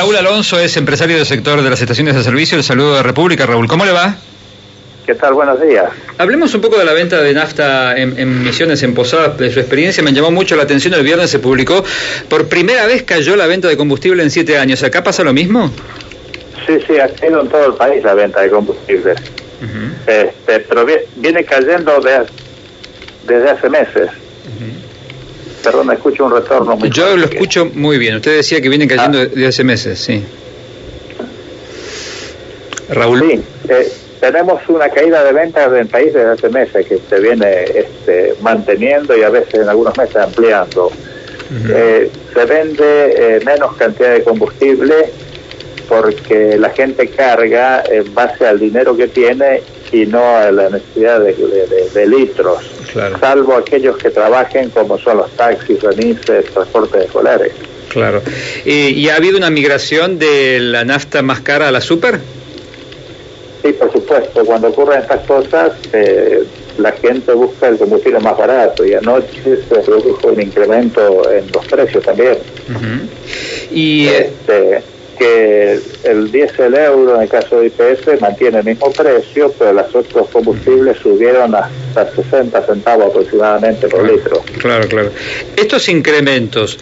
Raúl Alonso es empresario del sector de las estaciones de servicio. El saludo de República. Raúl, ¿cómo le va? ¿Qué tal? Buenos días. Hablemos un poco de la venta de nafta en Misiones, en Posadas, de su experiencia. Me llamó mucho la atención, el viernes se publicó, por primera vez cayó la venta de combustible en 7 años. ¿Acá pasa lo mismo? Sí, ha sido en todo el país la venta de combustible. Pero viene cayendo desde hace meses. Perdón, me escucho un retorno muy Yo lo escucho muy bien. Usted decía que viene cayendo desde hace meses, sí. Raúl. Sí, tenemos una caída de ventas del país desde hace meses que se viene manteniendo y a veces en algunos meses ampliando. Se vende menos cantidad de combustible porque la gente carga en base al dinero que tiene y no a la necesidad de litros, claro, salvo aquellos que trabajen como son los taxis, remises, transportes escolares. Claro. ¿Y ha habido una migración de la nafta más cara a la super? Sí, por supuesto. Cuando ocurren estas cosas, la gente busca el combustible más barato y anoche se produjo un incremento en los precios también. Y que el diésel euro en el caso de IPF mantiene el mismo precio, pero los otros combustibles subieron hasta 60 centavos aproximadamente por litro. Claro. Estos incrementos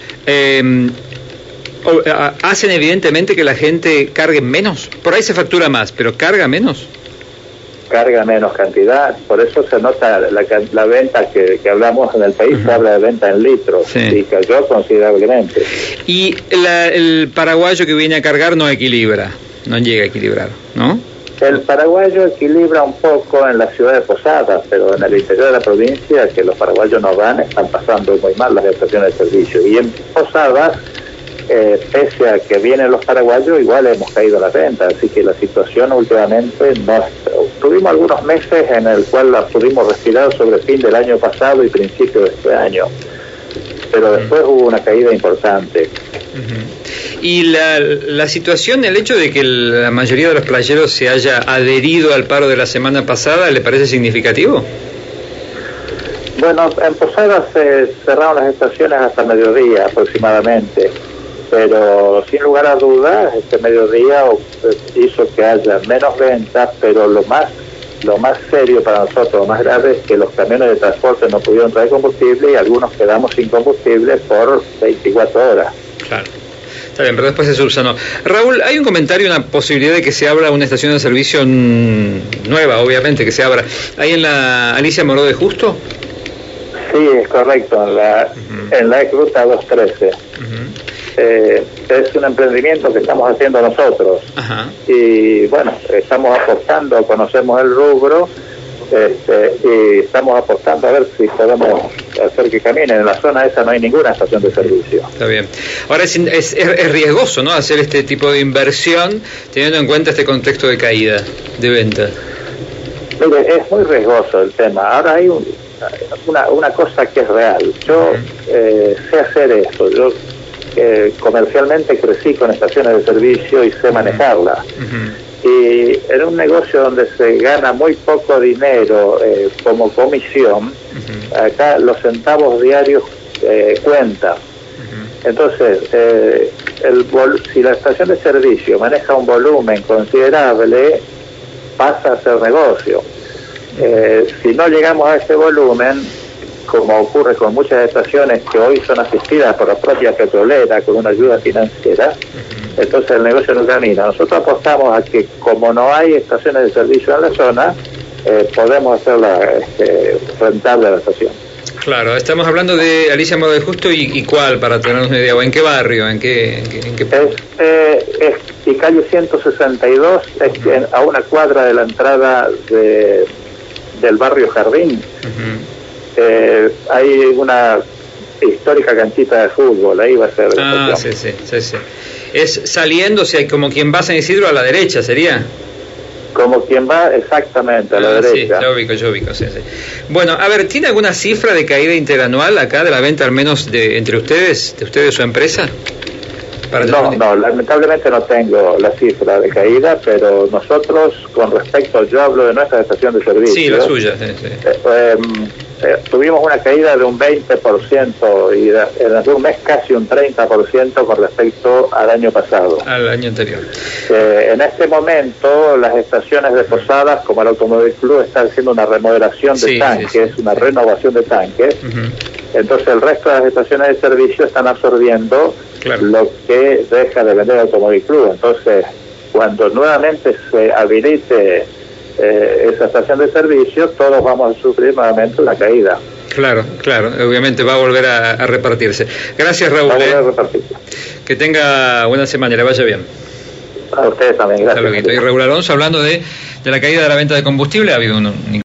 hacen evidentemente que la gente cargue menos. Por ahí se factura más, pero carga menos. Carga menos cantidad, por eso se nota la venta que hablamos en el país, se habla de venta en litros, sí, y cayó considerablemente. Y el paraguayo que viene a cargar no equilibra, no llega a equilibrar, ¿no? El paraguayo equilibra un poco en la ciudad de Posadas, pero en el interior de la provincia, que los paraguayos no van, están pasando muy mal las estaciones de servicio. Y en Posadas, pese a que vienen los paraguayos, igual hemos caído la venta, así que la situación últimamente no. Tuvimos algunos meses en el cual la pudimos respirar sobre el fin del año pasado y principio de este año, pero después hubo una caída importante. Y la situación, el hecho de que la mayoría de los playeros se haya adherido al paro de la semana pasada, ¿le parece significativo? Bueno, en Posadas se cerraron las estaciones hasta mediodía aproximadamente, pero sin lugar a dudas este mediodía hizo que haya menos ventas, pero lo más serio para nosotros, lo más grave, es que los camiones de transporte no pudieron traer combustible y algunos quedamos sin combustible por 24 horas. Claro. Está bien, pero después se subsanó. Raúl, hay un comentario, una posibilidad de que se abra una estación de servicio nueva, obviamente, que se abra. ¿Ahí en la Alicia Moró de Justo? Sí, es correcto, en la ex ruta 213. Es un emprendimiento que estamos haciendo nosotros. Y bueno, estamos apostando, conocemos el rubro, y estamos apostando a ver si podemos hacer que caminen. En la zona esa no hay ninguna estación de servicio. Está bien. Ahora es riesgoso, ¿no?, hacer este tipo de inversión teniendo en cuenta este contexto de caída de venta. Mire, es muy riesgoso el tema. Ahora hay una cosa que es real. Yo sé hacer esto. Yo comercialmente crecí con estaciones de servicio y sé manejarlas. Y en un negocio donde se gana muy poco dinero como comisión, acá los centavos diarios cuentan. Entonces, si la estación de servicio maneja un volumen considerable, pasa a ser negocio. Si no llegamos a ese volumen, como ocurre con muchas estaciones que hoy son asistidas por la propia petrolera con una ayuda financiera, entonces el negocio no camina. Nosotros apostamos a que, como no hay estaciones de servicio en la zona, podemos hacerla rentable la estación. Claro, estamos hablando de Alicia Moró de Justo y ¿cuál, para tener una idea? ¿O en qué barrio? ¿En qué y calle 162, a una cuadra de la entrada del barrio Jardín. Hay una histórica canchita de fútbol, ahí va a ser la estación. Sí. Es saliendo, o sea, como quien va a San Isidro a la derecha, ¿sería? Como quien va exactamente a la derecha. Sí, yo ubico, sí. Bueno, a ver, ¿tiene alguna cifra de caída interanual acá de la venta, al menos entre ustedes, de ustedes, su empresa? No, lamentablemente no tengo la cifra de caída, pero nosotros, con respecto, yo hablo de nuestra estación de servicio. Sí, la suya, sí. tuvimos una caída de un 20% y en un mes casi un 30% con respecto al año pasado. Al año anterior. En este momento las estaciones de Posadas, como el Automóvil Club, están haciendo una remodelación de tanques, una renovación de tanques. Entonces el resto de las estaciones de servicio están absorbiendo lo que deja de vender el Automóvil Club. Entonces, cuando nuevamente se habilite esa estación de servicio, todos vamos a sufrir nuevamente una caída. Claro, obviamente va a volver a repartirse. Gracias, Raúl. Va a volver a repartirse. Que tenga buena semana y le vaya bien. A ustedes también, gracias. Y Raúl Alonso hablando de la caída de la venta de combustible. Ha habido un